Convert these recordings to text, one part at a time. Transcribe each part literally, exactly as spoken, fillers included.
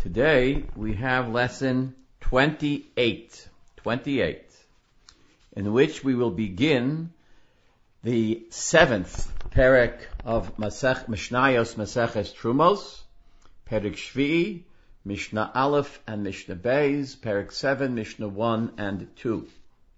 Today we have lesson twenty-eight, twenty-eight, in which we will begin the seventh perek of Masech Mishnayos Maseches Trumos, Perek Shvi'i, Mishnah Aleph and Mishnah Beis, Perek seven, Mishnah one and two.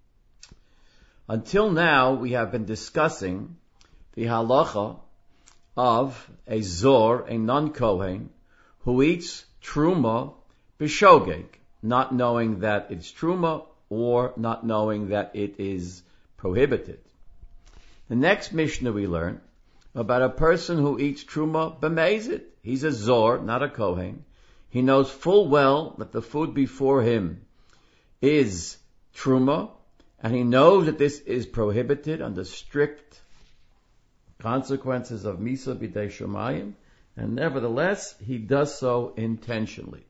Until now we have been discussing the halacha of a zor, a non-kohen, who eats truma b'shogeg, not knowing that it's truma or not knowing that it is prohibited. The next Mishnah we learn about a person who eats truma b'mezid. He's a zor, not a kohen. He knows full well that the food before him is truma, and he knows that this is prohibited under strict consequences of Misa B'dei Shomayim, and nevertheless, he does so intentionally.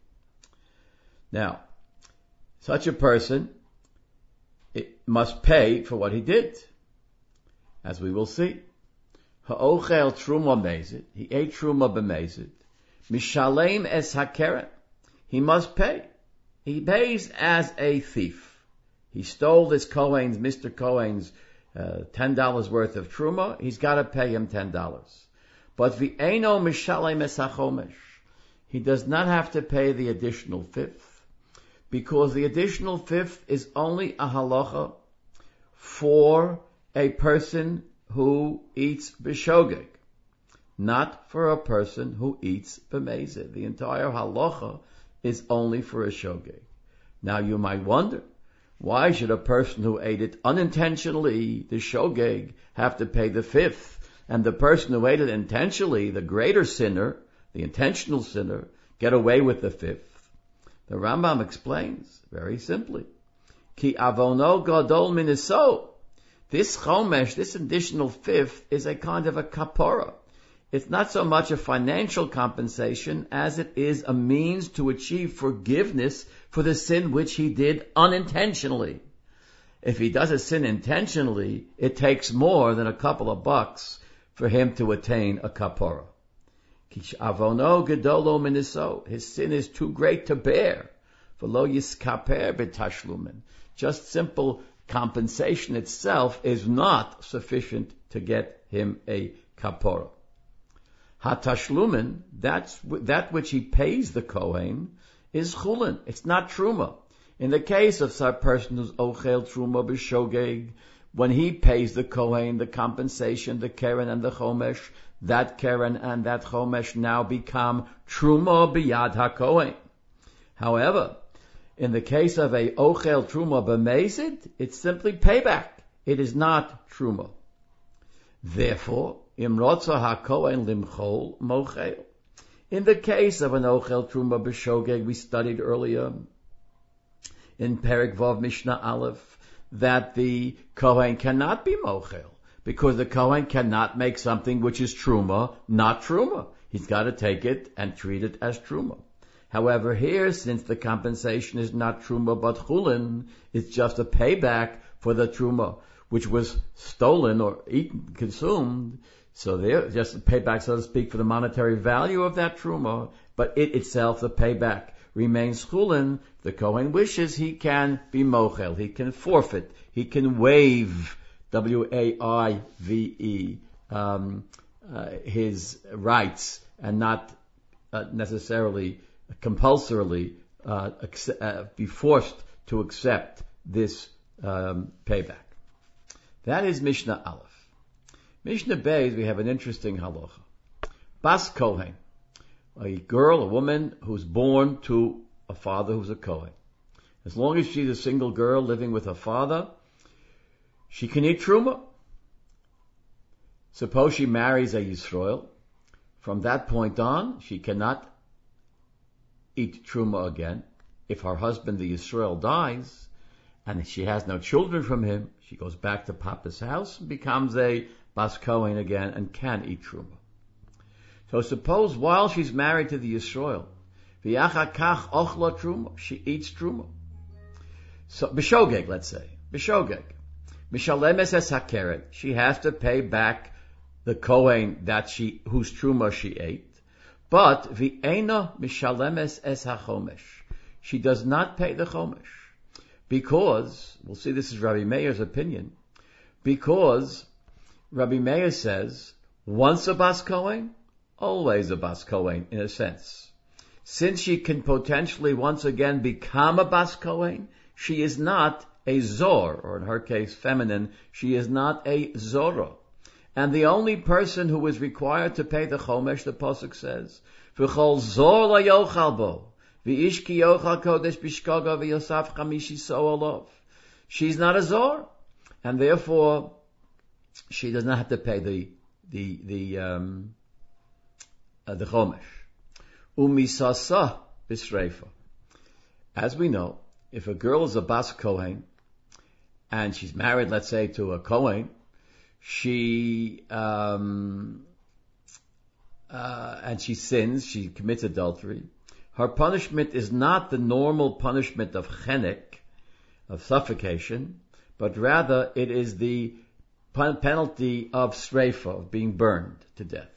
Now, such a person it must pay for what he did, as we will see. Ha'ochel truma mezid, he ate truma b'mezid. Mishalem es hakeren, he must pay. He pays as a thief. He stole this Kohen's, Mister Kohen's, uh, ten dollars worth of truma. He's got to pay him ten dollars. But v'eino mishalem es hachomesh, he does not have to pay the additional fifth, because the additional fifth is only a halacha for a person who eats b'shogeg, not for a person who eats b'mezid. The entire halacha is only for a shogeg. Now you might wonder, why should a person who ate it unintentionally, the shogeg, have to pay the fifth? And the person who ate it intentionally, the greater sinner, the intentional sinner, get away with the fifth? The Rambam explains very simply, Ki avono gadol miniso. This chomesh, this additional fifth, is a kind of a kapora. It's not so much a financial compensation as it is a means to achieve forgiveness for the sin which he did unintentionally. If he does a sin intentionally, it takes more than a couple of bucks for him to attain a kapora. Avono gedolo miniso. His sin is too great to bear. V'lo yiskaper b'tashlumin. Just simple compensation itself is not sufficient to get him a kapora. Hatashlumin, that's that which he pays the Kohen, is chulin. It's not truma. In the case of some person who's ochel truma b'shogeg, when he pays the Kohen the compensation, the keren and the chomesh, that keren and that chomesh now become truma b'yad haKohen. However, in the case of a ochel truma b'mezid, it's simply payback. It is not truma. Therefore, im rotza haKohen limchol mochel. In the case of an ochel truma b'shogeg, we studied earlier in Perek Vav Mishnah Aleph that the Kohen cannot be mochel, because the Kohen cannot make something which is truma not truma. He's got to take it and treat it as truma. However, here, since the compensation is not truma but chulin, it's just a payback for the truma which was stolen or eaten, consumed. So there, just a payback, so to speak, for the monetary value of that truma, but it itself, the payback, remains chulin. The Kohen wishes, he can be mochel, he can forfeit, he can waive, W A I V E, um, uh, his rights, and not uh, necessarily, compulsorily, uh, accept, uh, be forced to accept this um, payback. That is Mishnah Aleph. Mishnah Beis, we have an interesting halacha. Bas Kohen, a girl, a woman who's born to a father who's a Kohen. As long as she's a single girl living with her father, she can eat truma. Suppose she marries a Yisrael. From that point on, she cannot eat truma again. If her husband, the Yisrael, dies, and she has no children from him, she goes back to Papa's house and becomes a Bas Kohen again and can eat truma. So suppose while she's married to the Yisrael, v'yachakach ochla truma, she eats truma. So b'shogeg, let's say, b'shogeg, mishalemes es hakeret, she has to pay back the Kohen that she whose truma she ate. But v'eina mishalemes es hachomesh. She does not pay the chomesh. Because, we'll see this is Rabbi Meir's opinion, because Rabbi Meir says, once a Bas Kohen, always a Bas Kohen, in a sense. Since she can potentially once again become a Bas Kohen, she is not a Zor, or in her case, feminine, she is not a Zora. And the only person who is required to pay the Chomesh, the Pasuk says, V'chol Zor la yochal bo, v'ish ki yochal kodesh bishkaga v'yosaf chamishi so'olov. She's not a Zor, and therefore, she does not have to pay the, the, the, um, uh, the Chomesh. Umisasa bisreifa. As we know, if a girl is a Bas Kohen, and she's married, let's say, to a Kohen, she, um, uh, and she sins, she commits adultery, her punishment is not the normal punishment of chenek, of suffocation, but rather it is the penalty of sreifa, of being burned to death.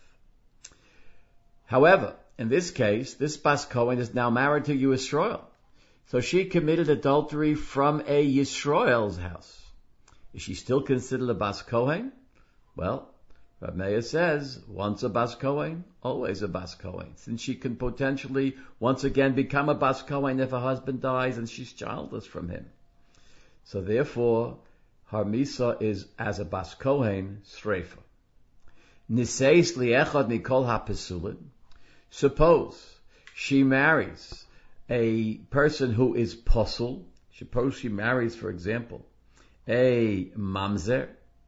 However, in this case, this Bas Kohen is now married to Yisroel. So she committed adultery from a Yisroel's house. Is she still considered a Bas Kohen? Well, Rav Meir says, once a Bas Kohen, always a Bas Kohen. Since she can potentially once again become a Bas Kohen if her husband dies and she's childless from him. So therefore, her Misa is as a Bas Kohen, Sreifa. Niseis li'echad mikol ha'pesulin. Suppose she marries a person who is posel. Suppose she marries, for example, a mamzer,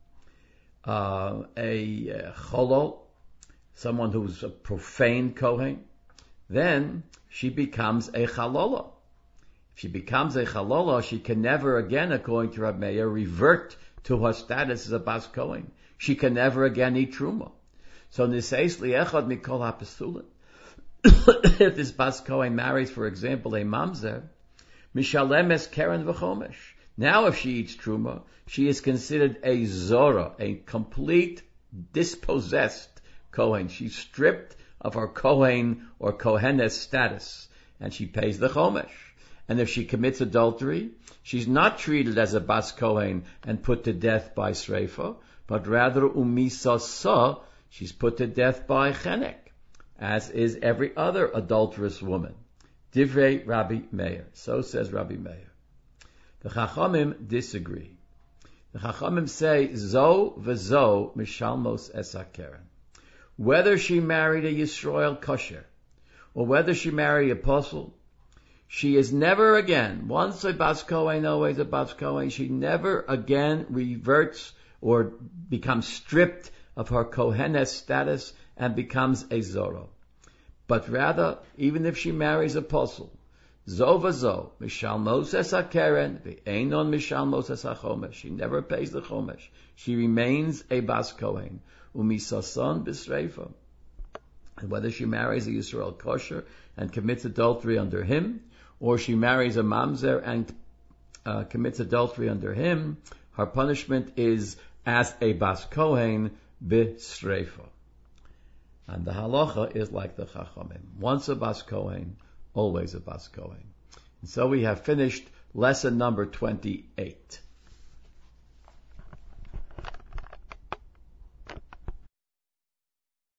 uh, a uh, cholol, someone who's a profane kohen. Then she becomes a chalola. If she becomes a chalola, she can never again, according to Rab Meir, revert to her status as a bas kohen. She can never again eat truma. So niseis li'echad mikol ha'pesulin. If this Bas Kohen marries, for example, a mamzer, mishalemes keren v'chomesh. Now if she eats truma, she is considered a zora, a complete dispossessed Kohen. She's stripped of her Kohen or Kohenes status, and she pays the chomesh. And if she commits adultery, she's not treated as a Bas Kohen and put to death by sreifa, but rather umisasa, she's put to death by chenek, as is every other adulterous woman. Divrei Rabbi Meir. So says Rabbi Meir. The Chachamim disagree. The Chachamim say, Zo v'zo mishalmos es hakeren. Whether she married a Yisroel kosher, or whether she married a apostle, she is never again, once a Bas Kohen, always a Bas Kohen, she never again reverts or becomes stripped of her Kohenes status and becomes a Zoro. But rather, even if she marries a apostle, Zo v'zo, mishalmos es hakeren, v'einon mishalmos es hachomesh. She never pays the chomesh. She remains a Bas Kohen. Umisason b'sreifa. And whether she marries a Yisrael kosher and commits adultery under him, or she marries a mamzer and uh, commits adultery under him, her punishment is as a Bas Kohen b'sreifa. And the halacha is like the Chachamim. Once a Bas Kohen, always a Bas Kohen. And so we have finished lesson number twenty-eight.